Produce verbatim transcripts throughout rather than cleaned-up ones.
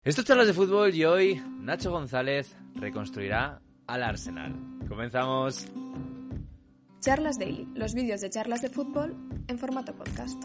Esto es Charlas de Fútbol y hoy Nacho González reconstruirá al Arsenal. Comenzamos. Charlas Daily, los vídeos de charlas de fútbol en formato podcast.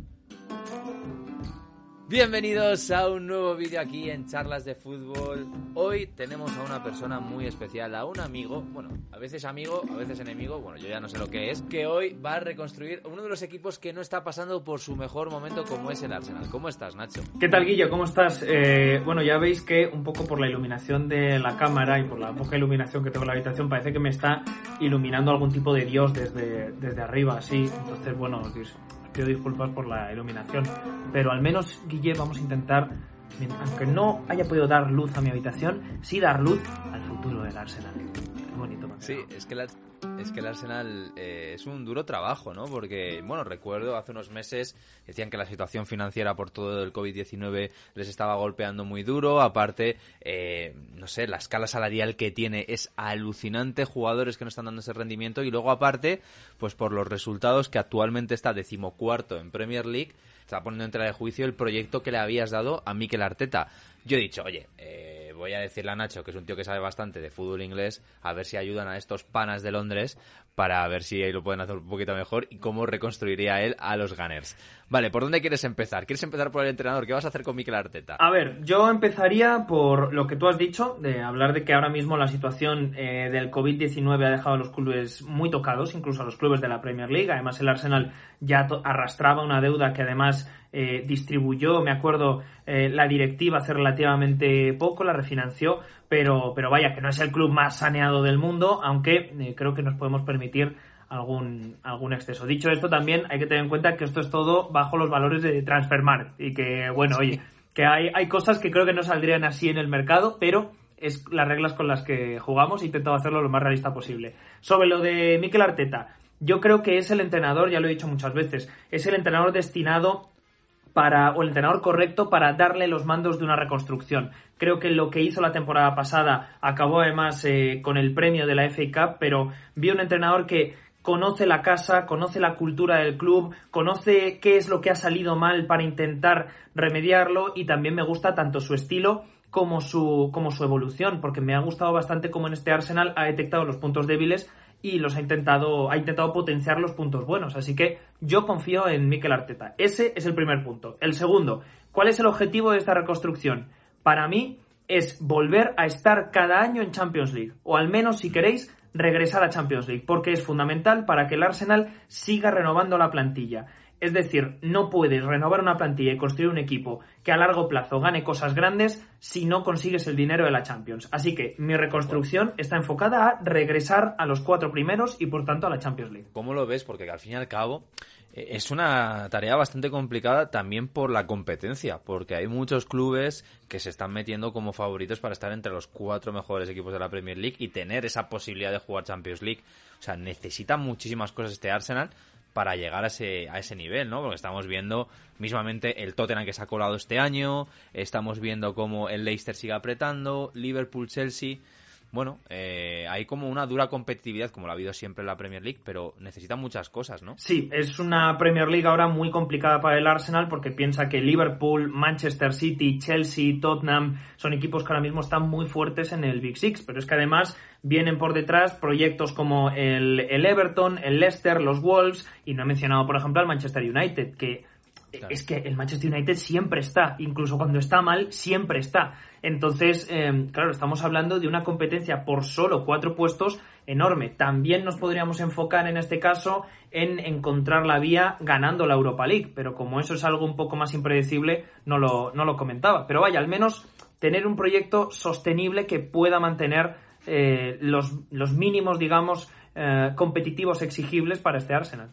Bienvenidos a un nuevo vídeo aquí en Charlas de Fútbol. Hoy tenemos a una persona muy especial, a un amigo, bueno, a veces amigo, a veces enemigo, bueno, yo ya no sé lo que es, que hoy va a reconstruir uno de los equipos que no está pasando por su mejor momento, como es el Arsenal. ¿Cómo estás, Nacho? ¿Qué tal, Guillo? ¿Cómo estás? Eh, bueno, ya veis que un poco por la iluminación de la cámara y por la poca iluminación que tengo en la habitación, parece que me está iluminando algún tipo de dios desde, desde arriba, así. Entonces, bueno, os pido disculpas por la iluminación, pero al menos, Guille, vamos a intentar, aunque no haya podido dar luz a mi habitación, sí dar luz al futuro del Arsenal. Qué bonito, man. Sí, es que, la, es que el Arsenal eh, es un duro trabajo, ¿no? Porque, bueno, recuerdo hace unos meses decían que la situación financiera por todo el covid diecinueve les estaba golpeando muy duro. Aparte, eh, no sé, la escala salarial que tiene es alucinante, jugadores que no están dando ese rendimiento, y luego aparte, pues por los resultados que actualmente está decimocuarto en Premier League, está poniendo en tela de juicio el proyecto que le habías dado a Mikel Arteta. Yo he dicho, oye, eh, voy a decirle a Nacho, que es un tío que sabe bastante de fútbol inglés, a ver si ayudan a estos panas de Londres para ver si ahí lo pueden hacer un poquito mejor y cómo reconstruiría él a los Gunners. Vale, ¿por dónde quieres empezar? ¿Quieres empezar por el entrenador? ¿Qué vas a hacer con Mikel Arteta? A ver, yo empezaría por lo que tú has dicho, de hablar de que ahora mismo la situación eh, del covid diecinueve ha dejado a los clubes muy tocados, incluso a los clubes de la Premier League. Además, el Arsenal ya to- arrastraba una deuda que además eh, distribuyó, me acuerdo, eh, la directiva hace relativamente poco, la refinanció, pero, pero vaya, que no es el club más saneado del mundo, aunque eh, creo que nos podemos permitir algún algún exceso. Dicho esto, también hay que tener en cuenta que esto es todo bajo los valores de Transfermarkt y que, bueno, Sí. oye, que hay, hay cosas que creo que no saldrían así en el mercado, pero es las reglas con las que jugamos. He intentado hacerlo lo más realista posible. Sobre lo de Mikel Arteta, yo creo que es el entrenador, ya lo he dicho muchas veces, es el entrenador destinado para, o el entrenador correcto para darle los mandos de una reconstrucción. Creo que lo que hizo la temporada pasada acabó además eh, con el premio de la F A Cup, pero vi un entrenador que conoce la casa, conoce la cultura del club, conoce qué es lo que ha salido mal para intentar remediarlo, y también me gusta tanto su estilo como su, como su evolución, porque me ha gustado bastante cómo en este Arsenal ha detectado los puntos débiles y los ha intentado, ha intentado potenciar los puntos buenos. Así que yo confío en Mikel Arteta. Ese es el primer punto. El segundo, ¿cuál es el objetivo de esta reconstrucción? Para mí es volver a estar cada año en Champions League, o al menos, si queréis, regresar a Champions League, porque es fundamental para que el Arsenal siga renovando la plantilla. Es decir, no puedes renovar una plantilla y construir un equipo que a largo plazo gane cosas grandes si no consigues el dinero de la Champions. Así que mi reconstrucción está enfocada a regresar a los cuatro primeros y, por tanto, a la Champions League. ¿Cómo lo ves? Porque al fin y al cabo eh, es una tarea bastante complicada también por la competencia, porque hay muchos clubes que se están metiendo como favoritos para estar entre los cuatro mejores equipos de la Premier League y tener esa posibilidad de jugar Champions League. O sea, necesita muchísimas cosas este Arsenal para llegar a ese, a ese nivel, ¿no? Porque estamos viendo mismamente el Tottenham, que se ha colado este año, estamos viendo cómo el Leicester sigue apretando, Liverpool, Chelsea. Bueno, eh, hay como una dura competitividad, como la ha habido siempre en la Premier League, pero necesita muchas cosas, ¿no? Sí, es una Premier League ahora muy complicada para el Arsenal, porque piensa que Liverpool, Manchester City, Chelsea, Tottenham son equipos que ahora mismo están muy fuertes en el Big Six, pero es que además vienen por detrás proyectos como el, el Everton, el Leicester, los Wolves, y no he mencionado, por ejemplo, al Manchester United, que claro, es que el Manchester United siempre está, incluso cuando está mal, siempre está. Entonces, eh, claro, estamos hablando de una competencia por solo cuatro puestos enorme. También nos podríamos enfocar en este caso en encontrar la vía ganando la Europa League, pero como eso es algo un poco más impredecible, no lo, no lo comentaba. Pero vaya, al menos tener un proyecto sostenible que pueda mantener eh, los, los mínimos, digamos, eh, competitivos exigibles para este Arsenal.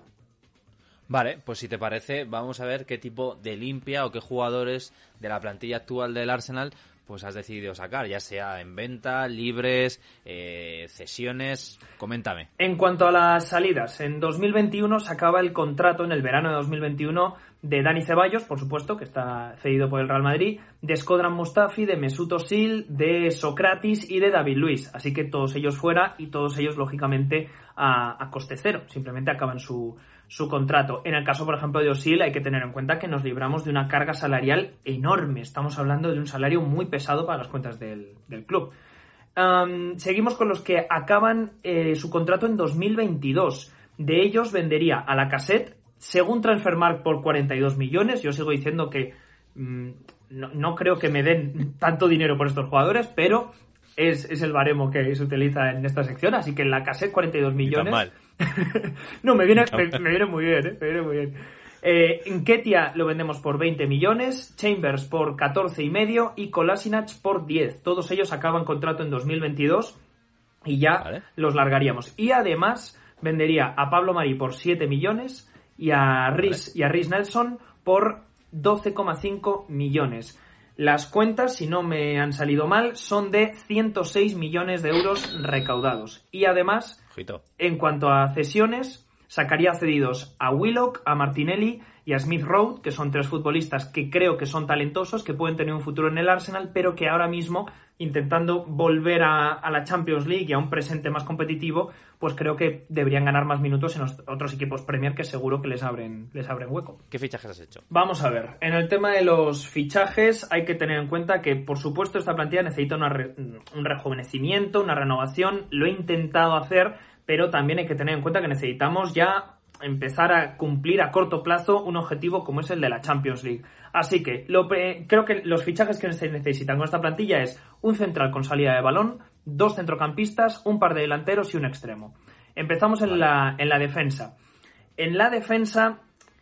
Vale, pues si te parece, vamos a ver qué tipo de limpia o qué jugadores de la plantilla actual del Arsenal pues has decidido sacar, ya sea en venta, libres, eh, cesiones. Coméntame. En cuanto a las salidas, en dos mil veintiuno se acaba el contrato, en el verano de dos mil veintiuno, de Dani Ceballos, por supuesto, que está cedido por el Real Madrid, de Shkodran Mustafi, de Mesut Özil, de Sokratis y de David Luiz. Así que todos ellos fuera, y todos ellos, lógicamente, a, a coste cero. Simplemente acaban su, su contrato. En el caso, por ejemplo, de Özil, hay que tener en cuenta que nos libramos de una carga salarial enorme. enorme. Estamos hablando de un salario muy pesado para las cuentas del, del club. Um, seguimos con los que acaban eh, su contrato en dos mil veintidós. De ellos vendería a Lacazette, según Transfermarkt, por cuarenta y dos millones. Yo sigo diciendo que mmm, no, no creo que me den tanto dinero por estos jugadores, pero es, es el baremo que se utiliza en esta sección. Así que en Lacazette, cuarenta y dos millones. Mal. No, me viene, me, me viene muy bien, ¿eh? Me viene muy bien. Eh, Nketiah lo vendemos por veinte millones, Chambers por catorce y medio y Kolasinac por diez. Todos ellos acaban contrato en dos mil veintidós y ya vale. Los largaríamos. Y además vendería a Pablo Mari por siete millones y a Rhys vale. y a Rhys Nelson por doce coma cinco millones. Las cuentas, si no me han salido mal, son de ciento seis millones de euros recaudados. Y además, Ojito. En cuanto a cesiones, sacaría cedidos a Willock, a Martinelli y a Smith Rowe, que son tres futbolistas que creo que son talentosos, que pueden tener un futuro en el Arsenal, pero que ahora mismo, intentando volver a, a la Champions League y a un presente más competitivo, pues creo que deberían ganar más minutos en los otros equipos Premier, que seguro que les abren, les abren hueco. ¿Qué fichajes has hecho? Vamos a ver, en el tema de los fichajes hay que tener en cuenta que, por supuesto, esta plantilla necesita una re, un rejuvenecimiento, una renovación. Lo he intentado hacer, pero también hay que tener en cuenta que necesitamos ya empezar a cumplir a corto plazo un objetivo como es el de la Champions League. Así que lo, creo que los fichajes que se necesitan con esta plantilla es un central con salida de balón, dos centrocampistas, un par de delanteros y un extremo. Empezamos en, vale. la, en la defensa. En la defensa,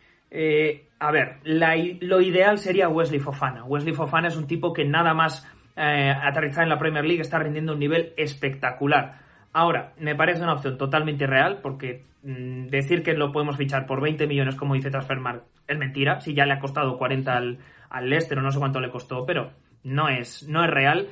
eh, a ver, la, lo ideal sería Wesley Fofana. Wesley Fofana es un tipo que nada más eh, aterrizar en la Premier League está rindiendo un nivel espectacular. Ahora, me parece una opción totalmente irreal porque mmm, decir que lo podemos fichar por veinte millones, como dice Transfermarkt, es mentira. Si ya le ha costado cuarenta al, al Leicester o no sé cuánto le costó, pero no es, no es real.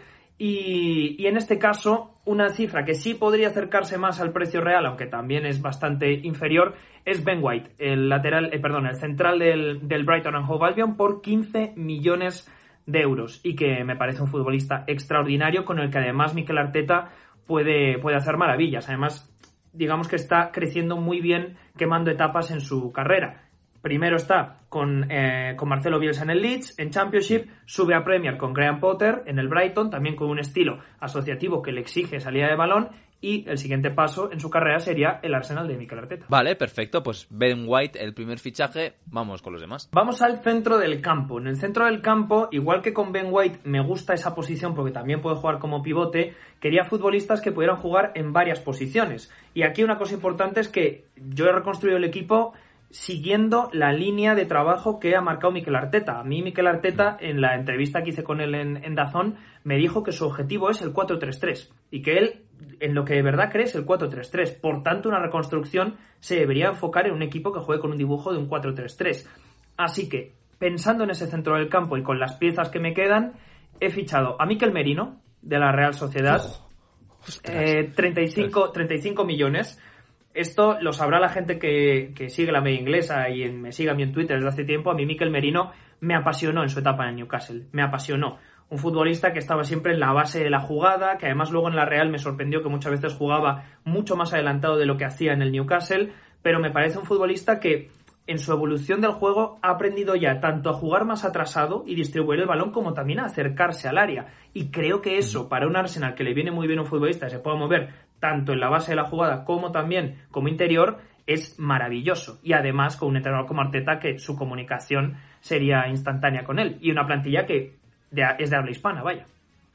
Y, y en este caso, una cifra que sí podría acercarse más al precio real, aunque también es bastante inferior, es Ben White, el lateral, eh, perdón, el central del, del Brighton and Hove Albion, por quince millones de euros. Y que me parece un futbolista extraordinario con el que además Mikel Arteta Puede, puede hacer maravillas. Además, digamos que está creciendo muy bien, quemando etapas en su carrera. Primero está con, eh, con Marcelo Bielsa en el Leeds, en Championship, sube a Premier con Graham Potter en el Brighton, también con un estilo asociativo que le exige salida de balón, y el siguiente paso en su carrera sería el Arsenal de Mikel Arteta. Vale, perfecto, pues Ben White, el primer fichaje, vamos con los demás. Vamos al centro del campo. En el centro del campo, igual que con Ben White, me gusta esa posición porque también puede jugar como pivote. Quería futbolistas que pudieran jugar en varias posiciones. Y aquí una cosa importante es que yo he reconstruido el equipo siguiendo la línea de trabajo que ha marcado Mikel Arteta. A mí Mikel Arteta, en la entrevista que hice con él en, en DAZN, me dijo que su objetivo es el cuatro tres tres y que él, en lo que de verdad cree, es el cuatro tres tres. Por tanto, una reconstrucción se debería enfocar en un equipo que juegue con un dibujo de un cuatro tres tres. Así que, pensando en ese centro del campo y con las piezas que me quedan, he fichado a Mikel Merino, de la Real Sociedad, oh, eh, treinta y cinco millones. Esto lo sabrá la gente que, que sigue la media inglesa y en, me sigue a mí en Twitter desde hace tiempo. A mí Mikel Merino me apasionó en su etapa en Newcastle. Me apasionó. Un futbolista que estaba siempre en la base de la jugada, que además luego en la Real me sorprendió que muchas veces jugaba mucho más adelantado de lo que hacía en el Newcastle, pero me parece un futbolista que en su evolución del juego ha aprendido ya tanto a jugar más atrasado y distribuir el balón como también a acercarse al área. Y creo que eso, para un Arsenal que le viene muy bien a un futbolista que se pueda mover tanto en la base de la jugada como también como interior, es maravilloso. Y además con un entrenador como Arteta que su comunicación sería instantánea con él. Y una plantilla que de, es de habla hispana, vaya.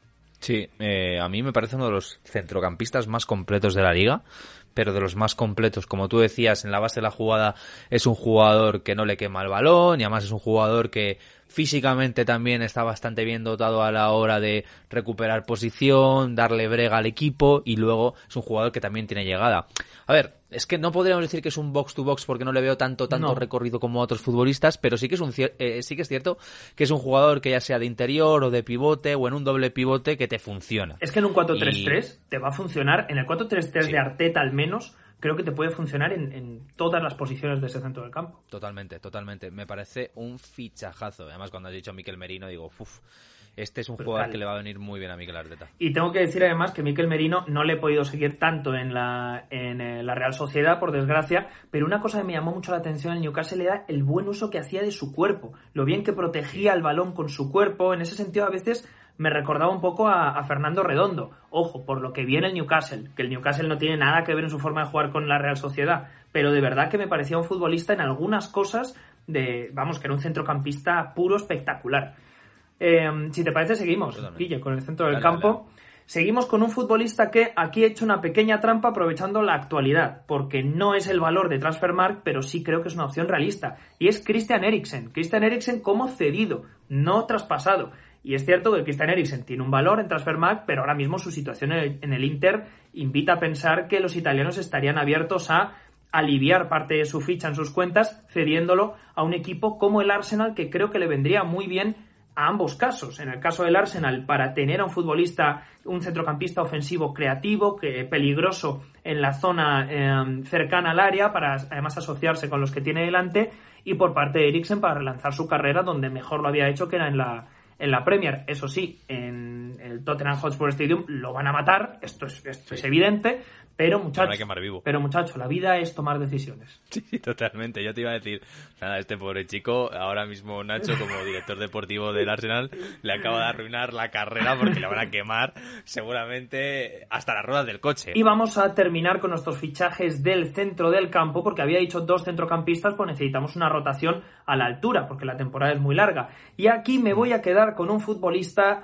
Sí, eh, a mí me parece uno de los centrocampistas más completos de la liga, pero de los más completos. Como tú decías, en la base de la jugada es un jugador que no le quema el balón y además es un jugador que físicamente también está bastante bien dotado a la hora de recuperar posición, darle brega al equipo, y luego es un jugador que también tiene llegada. A ver, es que no podríamos decir que es un box to box porque no le veo tanto tanto no. recorrido como a otros futbolistas, pero sí que es un eh, sí que es cierto que es un jugador que ya sea de interior o de pivote o en un doble pivote que te funciona. Es que en un cuatro tres tres y... te va a funcionar, en el cuatro tres tres sí. de Arteta al menos, creo que te puede funcionar en, en todas las posiciones de ese centro del campo. Totalmente, totalmente. Me parece un fichajazo. Además, cuando has dicho Mikel Merino, digo, uff, este es un brutal. jugador que le va a venir muy bien a Mikel Arteta. Y tengo que decir además que Mikel Merino no le he podido seguir tanto en la, en eh, la Real Sociedad, por desgracia, pero una cosa que me llamó mucho la atención en Newcastle era el buen uso que hacía de su cuerpo, lo bien que protegía el balón con su cuerpo. En ese sentido a veces me recordaba un poco a, a Fernando Redondo. Ojo, por lo que viene el Newcastle, que el Newcastle no tiene nada que ver en su forma de jugar con la Real Sociedad, pero de verdad que me parecía un futbolista en algunas cosas de, vamos, que era un centrocampista puro espectacular. Eh, si te parece, seguimos, Guille, con el centro del dale, campo. Dale. Seguimos con un futbolista que aquí ha hecho una pequeña trampa aprovechando la actualidad, porque no es el valor de Transfermarkt, pero sí creo que es una opción realista. Y es Christian Eriksen. Christian Eriksen como cedido, no traspasado. Y es cierto que Christian Eriksen tiene un valor en Transfermarkt, pero ahora mismo su situación en el, en el Inter invita a pensar que los italianos estarían abiertos a aliviar parte de su ficha en sus cuentas, cediéndolo a un equipo como el Arsenal, que creo que le vendría muy bien a ambos casos. En el caso del Arsenal, para tener a un futbolista, un centrocampista ofensivo creativo, que peligroso en la zona eh, cercana al área, para además asociarse con los que tiene delante, y por parte de Eriksen para relanzar su carrera donde mejor lo había hecho, que era en la en la Premier. Eso sí, en el Tottenham Hotspur Stadium lo van a matar, esto es, esto es evidente, pero muchacho, pero muchacho, la vida es tomar decisiones. Sí, totalmente. Yo te iba a decir, nada, este pobre chico, ahora mismo Nacho, como director deportivo del Arsenal, le acaba de arruinar la carrera porque le van a quemar seguramente hasta las ruedas del coche. Y vamos a terminar con nuestros fichajes del centro del campo, porque había dicho dos centrocampistas, pues necesitamos una rotación a la altura, porque la temporada es muy larga. Y aquí me voy a quedar con un futbolista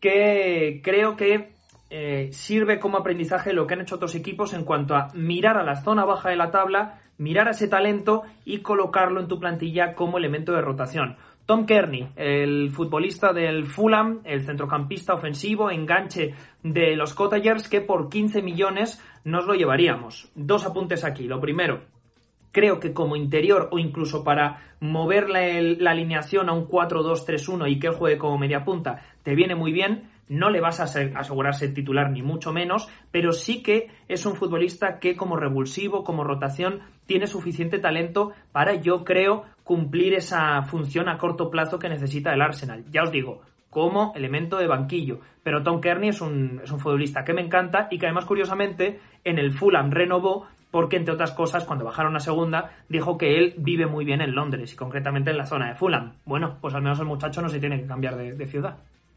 que creo que Eh, sirve como aprendizaje lo que han hecho otros equipos en cuanto a mirar a la zona baja de la tabla, mirar a ese talento y colocarlo en tu plantilla como elemento de rotación. Tom Kearney, el futbolista del Fulham, el centrocampista ofensivo, enganche de los Cottagers, que por quince millones nos lo llevaríamos. Dos apuntes aquí. Lo primero, creo que como interior o incluso para mover la, la alineación a un cuatro dos tres uno y que él juegue como media punta, te viene muy bien. No le vas a asegurar ser titular ni mucho menos, pero sí que es un futbolista que como revulsivo, como rotación, tiene suficiente talento para, yo creo, cumplir esa función a corto plazo que necesita el Arsenal. Ya os digo, como elemento de banquillo. Pero Tom Kearney es un, es un futbolista que me encanta y que además, curiosamente, en el Fulham renovó porque, entre otras cosas, cuando bajaron a segunda, dijo que él vive muy bien en Londres y concretamente en la zona de Fulham. Bueno, pues al menos el muchacho no se tiene que cambiar de, de ciudad.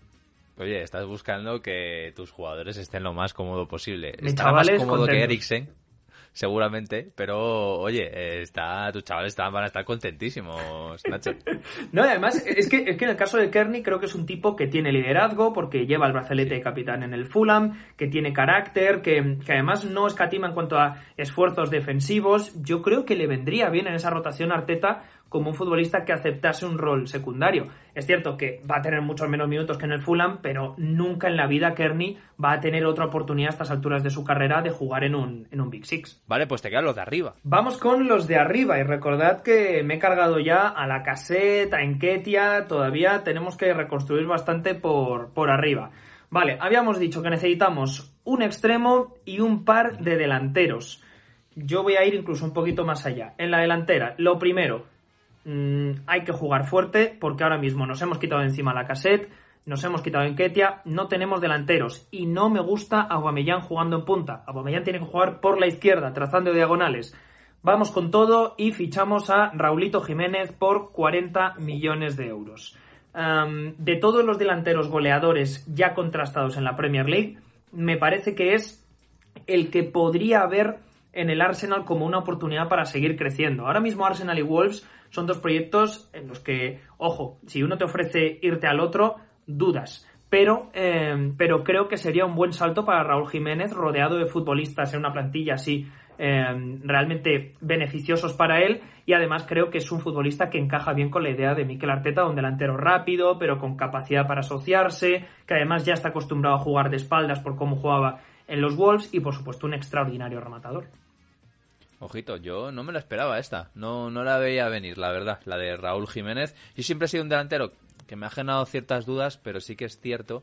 Oye, estás buscando que tus jugadores estén lo más cómodo posible. Mis Estará más chavales cómodo contentos. que Eriksen, seguramente, pero oye, eh, está, tus chavales están, van a estar contentísimos, Nacho. No, y además, es que, es que en el caso de Kearney creo que es un tipo que tiene liderazgo, porque lleva el brazalete de capitán en el Fulham, que tiene carácter, que, que además no escatima en cuanto a esfuerzos defensivos. Yo creo que le vendría bien en esa rotación a Arteta como un futbolista que aceptase un rol secundario. Es cierto que va a tener muchos menos minutos que en el Fulham, pero nunca en la vida Kearney va a tener otra oportunidad a estas alturas de su carrera de jugar en un, en un Big Six. Vale, pues te quedan los de arriba. Vamos con los de arriba y recordad que me he cargado ya a Lacazette, a Nketiah, todavía tenemos que reconstruir bastante por, por arriba. Vale, habíamos dicho que necesitamos un extremo y un par de delanteros. Yo voy a ir incluso un poquito más allá. En la delantera, lo primero, mmm, hay que jugar fuerte porque ahora mismo nos hemos quitado de encima a Lacazette, nos hemos quitado a Nketiah, no tenemos delanteros y no me gusta Aubameyang jugando en punta. Aubameyang tiene que jugar por la izquierda, trazando diagonales. Vamos con todo y fichamos a Raulito Jiménez por cuarenta millones de euros. Um, de todos los delanteros goleadores ya contrastados en la Premier League, me parece que es el que podría haber en el Arsenal como una oportunidad para seguir creciendo. Ahora mismo Arsenal y Wolves son dos proyectos en los que, ojo, si uno te ofrece irte al otro, dudas. Pero, eh, pero creo que sería un buen salto para Raúl Jiménez, rodeado de futbolistas en una plantilla así eh, realmente beneficiosos para él, y además creo que es un futbolista que encaja bien con la idea de Mikel Arteta, un delantero rápido, pero con capacidad para asociarse, que además ya está acostumbrado a jugar de espaldas por cómo jugaba en los Wolves, y por supuesto un extraordinario rematador. Ojito, yo no me lo esperaba esta, no, no la veía venir, la verdad, la de Raúl Jiménez. Yo siempre he sido un delantero que me ha generado ciertas dudas, pero sí que es cierto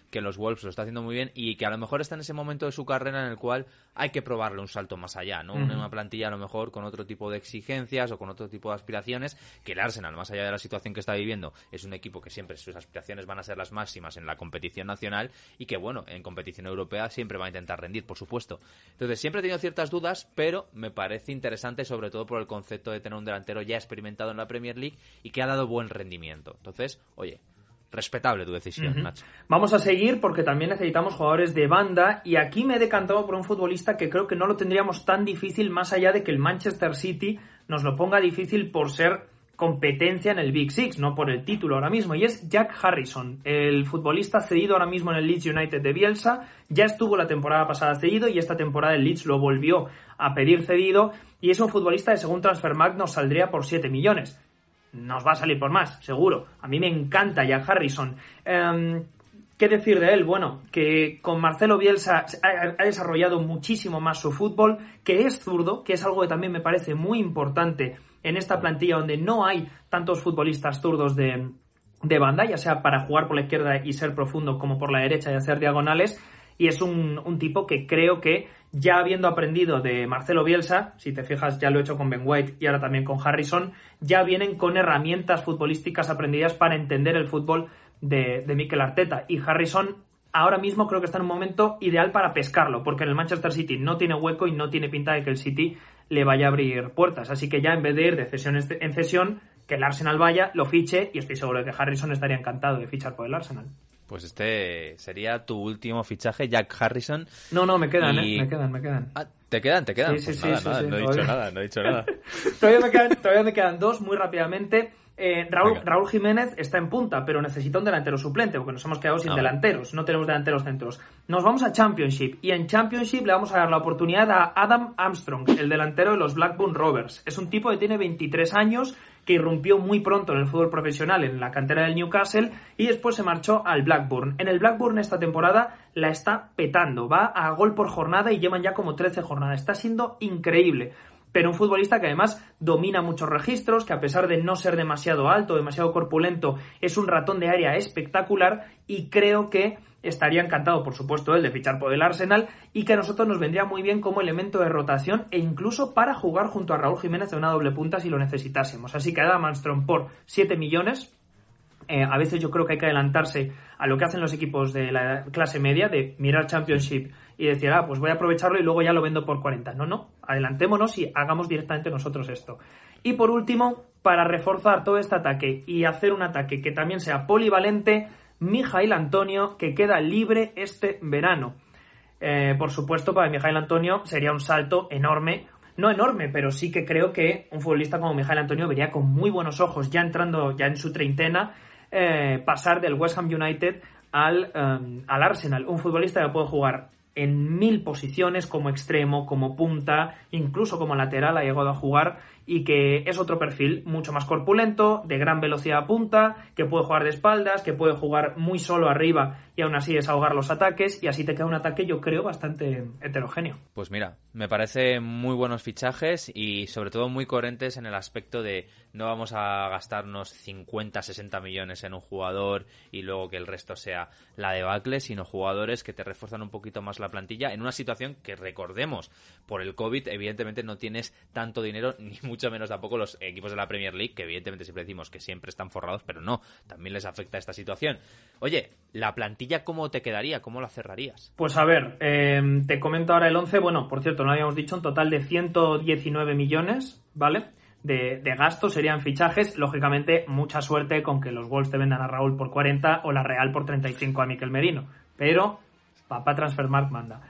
que los Wolves lo está haciendo muy bien y que a lo mejor está en ese momento de su carrera en el cual hay que probarle un salto más allá, ¿no? Uh-huh. Una plantilla a lo mejor con otro tipo de exigencias o con otro tipo de aspiraciones, que el Arsenal, más allá de la situación que está viviendo, es un equipo que siempre sus aspiraciones van a ser las máximas en la competición nacional y que, bueno, en competición europea siempre va a intentar rendir, por supuesto. Entonces, siempre he tenido ciertas dudas, pero me parece interesante, sobre todo por el concepto de tener un delantero ya experimentado en la Premier League y que ha dado buen rendimiento. Entonces, oye, respetable tu decisión, uh-huh. Nacho. Vamos a seguir porque también necesitamos jugadores de banda y aquí me he decantado por un futbolista que creo que no lo tendríamos tan difícil, más allá de que el Manchester City nos lo ponga difícil por ser competencia en el Big Six, no por el título ahora mismo, y es Jack Harrison, el futbolista cedido ahora mismo en el Leeds United de Bielsa. Ya estuvo la temporada pasada cedido y esta temporada el Leeds lo volvió a pedir cedido y es un futbolista que según Transfermarkt nos saldría por siete millones. Nos va a salir por más, seguro. A mí me encanta Jack Harrison. Eh, ¿Qué decir de él? Bueno, que con Marcelo Bielsa ha, ha desarrollado muchísimo más su fútbol, que es zurdo, que es algo que también me parece muy importante en esta plantilla donde no hay tantos futbolistas zurdos de, de banda, ya sea para jugar por la izquierda y ser profundo como por la derecha y hacer diagonales. Y es un, un tipo que creo que ya habiendo aprendido de Marcelo Bielsa, si te fijas ya lo he hecho con Ben White y ahora también con Harrison, ya vienen con herramientas futbolísticas aprendidas para entender el fútbol de, de Mikel Arteta. Y Harrison ahora mismo creo que está en un momento ideal para pescarlo, porque en el Manchester City no tiene hueco y no tiene pinta de que el City le vaya a abrir puertas. Así que ya en vez de ir de cesión en cesión, que el Arsenal vaya, lo fiche y estoy seguro de que Harrison estaría encantado de fichar por el Arsenal. Pues este sería tu último fichaje, Jack Harrison. No, no, me quedan, y... ¿eh? Me quedan, me quedan. Ah, ¿te quedan? ¿Te quedan? Sí, pues sí, nada, sí, nada, sí, no sí, he dicho nada, no he dicho nada. todavía, me quedan, todavía me quedan dos muy rápidamente. Eh, Raúl, Raúl Jiménez está en punta, pero necesita un delantero suplente, porque nos hemos quedado sin no. delanteros, no tenemos delanteros centros. Nos vamos a Championship, y en Championship le vamos a dar la oportunidad a Adam Armstrong, el delantero de los Blackburn Rovers. Es un tipo que tiene veintitrés años, que irrumpió muy pronto en el fútbol profesional en la cantera del Newcastle y después se marchó al Blackburn. En el Blackburn esta temporada la está petando, va a gol por jornada y llevan ya como trece jornadas. Está siendo increíble. Pero un futbolista que además domina muchos registros, que a pesar de no ser demasiado alto, demasiado corpulento, es un ratón de área espectacular y creo que estaría encantado, por supuesto, él de fichar por el Arsenal y que a nosotros nos vendría muy bien como elemento de rotación e incluso para jugar junto a Raúl Jiménez en una doble punta si lo necesitásemos. Así que Adam Armstrong por siete millones. Eh, a veces yo creo que hay que adelantarse a lo que hacen los equipos de la clase media, de mirar Championship y decir, ah, pues voy a aprovecharlo y luego ya lo vendo por cuarenta. No, no, adelantémonos y hagamos directamente nosotros esto. Y por último, para reforzar todo este ataque y hacer un ataque que también sea polivalente, Mijail Antonio, que queda libre este verano. Eh, por supuesto, para Mijail Antonio sería un salto enorme. No enorme, pero sí que creo que un futbolista como Mijail Antonio vería con muy buenos ojos, ya entrando ya en su treintena, eh, pasar del West Ham United al, um, al Arsenal. Un futbolista que puede jugar en mil posiciones, como extremo, como punta, incluso como lateral ha llegado a jugar, y que es otro perfil mucho más corpulento, de gran velocidad a punta, que puede jugar de espaldas, que puede jugar muy solo arriba y aún así desahogar los ataques, y así te queda un ataque, yo creo, bastante heterogéneo. Pues mira, me parece muy buenos fichajes y sobre todo muy coherentes en el aspecto de no vamos a gastarnos cincuenta, sesenta millones en un jugador y luego que el resto sea la debacle, sino jugadores que te refuerzan un poquito más la plantilla en una situación que, recordemos, por el COVID evidentemente no tienes tanto dinero, ni mucho menos tampoco los equipos de la Premier League, que evidentemente siempre decimos que siempre están forrados, pero no, también les afecta esta situación. Oye, la plantilla, ¿cómo te quedaría? ¿Cómo la cerrarías? Pues a ver, eh, te comento ahora el once. Bueno, por cierto, no habíamos dicho, un total de ciento diecinueve millones, ¿vale? De, de gastos serían fichajes. Lógicamente, mucha suerte con que los Wolves te vendan a Raúl por cuarenta o la Real por treinta y cinco a Mikel Merino. Pero, papá Transfermarkt manda.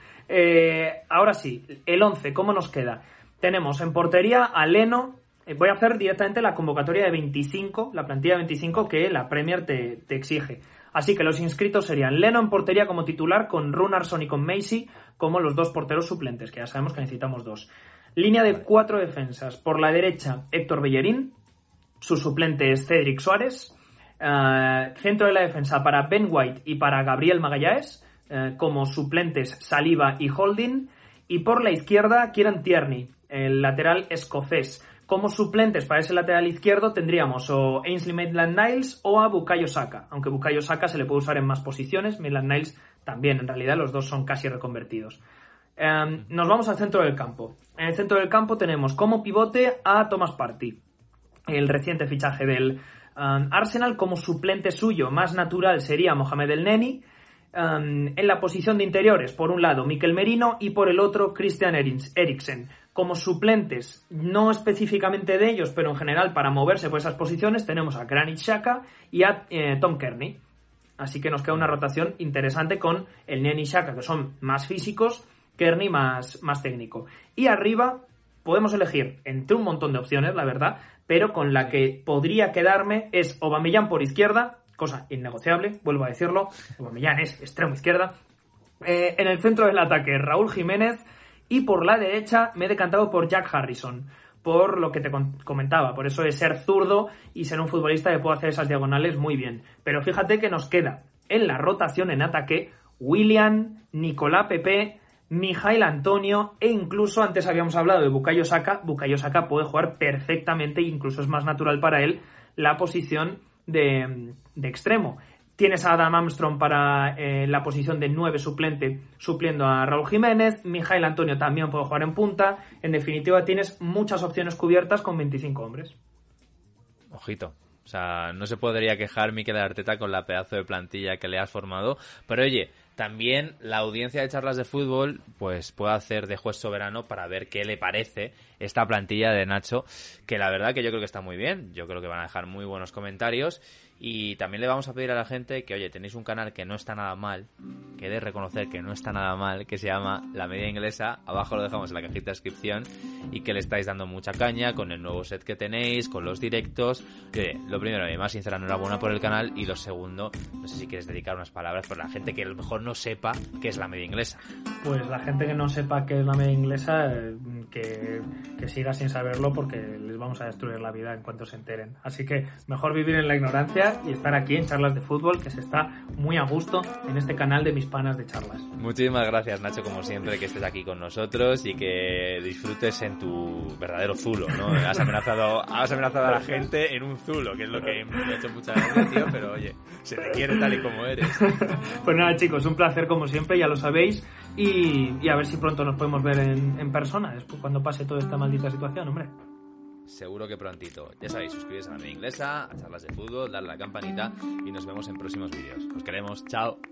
Eh, ahora sí, el once, ¿cómo nos queda? Tenemos en portería a Leno. Eh, voy a hacer directamente la convocatoria de veinticinco, la plantilla de veinticinco que la Premier te, te exige. Así que los inscritos serían Leno en portería como titular, con Runarsson y con Macy como los dos porteros suplentes, que ya sabemos que necesitamos dos. Línea de cuatro defensas. Por la derecha, Héctor Bellerín. Su suplente es Cédric Suárez. Uh, centro de la defensa para Ben White y para Gabriel Magalhães. Uh, como suplentes Saliba y Holding. Y por la izquierda, Kieran Tierney, el lateral escocés. Como suplentes para ese lateral izquierdo tendríamos o Ainsley Maitland-Niles o a Bukayo Saka, aunque Bukayo Saka se le puede usar en más posiciones, Maitland-Niles también, en realidad los dos son casi reconvertidos. Eh, nos vamos al centro del campo. En el centro del campo tenemos como pivote a Thomas Partey, el reciente fichaje del um, Arsenal. Como suplente suyo más natural sería Mohamed El Neni. Um, en la posición de interiores, por un lado Mikel Merino y por el otro Christian Eriksen. Como suplentes, no específicamente de ellos, pero en general para moverse por esas posiciones, tenemos a Granit Xhaka y a eh, Tom Kearney. Así que nos queda una rotación interesante con El Neni y Xhaka, que son más físicos, Kearney más, más técnico. Y arriba podemos elegir entre un montón de opciones, la verdad, pero con la que podría quedarme es Aubameyang por izquierda, cosa innegociable, vuelvo a decirlo, Aubameyang es extremo izquierda. Eh, en el centro del ataque, Raúl Jiménez, y por la derecha me he decantado por Jack Harrison, por lo que te comentaba, por eso de ser zurdo y ser un futbolista que puede hacer esas diagonales muy bien. Pero fíjate que nos queda en la rotación en ataque Willian, Nicolás Pepe, Mijail Antonio e incluso antes habíamos hablado de Bukayo Saka. Bukayo Saka puede jugar perfectamente e incluso es más natural para él la posición de, de extremo. Tienes a Adam Armstrong para eh, la posición de nueve suplente, supliendo a Raúl Jiménez. Mijail Antonio también puede jugar en punta. En definitiva, tienes muchas opciones cubiertas con veinticinco hombres. Ojito. O sea, no se podría quejar Mikel Arteta con la pedazo de plantilla que le has formado. Pero oye, también la audiencia de Charlas de Fútbol pues puede hacer de juez soberano para ver qué le parece esta plantilla de Nacho, que la verdad que yo creo que está muy bien. Yo creo que van a dejar muy buenos comentarios. Y también le vamos a pedir a la gente que, oye, tenéis un canal que no está nada mal, que he de reconocer que no está nada mal, que se llama La Media Inglesa. Abajo lo dejamos en la cajita de descripción, y que le estáis dando mucha caña con el nuevo set que tenéis, con los directos. Y, oye, lo primero, mi más sincera enhorabuena por el canal, y lo segundo, no sé si quieres dedicar unas palabras por la gente que a lo mejor no sepa qué es La Media Inglesa. Pues la gente que no sepa qué es La Media Inglesa, eh, que, que siga sin saberlo, porque les vamos a destruir la vida en cuanto se enteren. Así que mejor vivir en la ignorancia y estar aquí en Charlas de Fútbol, que se está muy a gusto en este canal de mis panas de charlas. Muchísimas gracias, Nacho, como siempre, que estés aquí con nosotros y que disfrutes en tu verdadero zulo, ¿no? Has amenazado, has amenazado a la gente en un zulo, que es lo que me ha hecho mucha gracia, tío, pero oye, se te quiere tal y como eres. Pues nada, chicos, un placer como siempre, ya lo sabéis, y, y a ver si pronto nos podemos ver en, en persona, después cuando pase toda esta maldita situación, hombre. Seguro que prontito. Ya sabéis, suscribiros a La Media Inglesa, a Charlas de Fútbol, darle a la campanita y nos vemos en próximos vídeos. Os queremos, chao.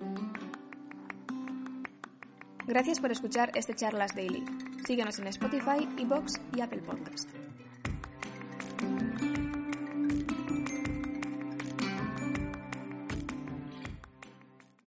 Gracias por escuchar este Charlas Daily. Síguenos en Spotify, iVoox y Apple Podcast.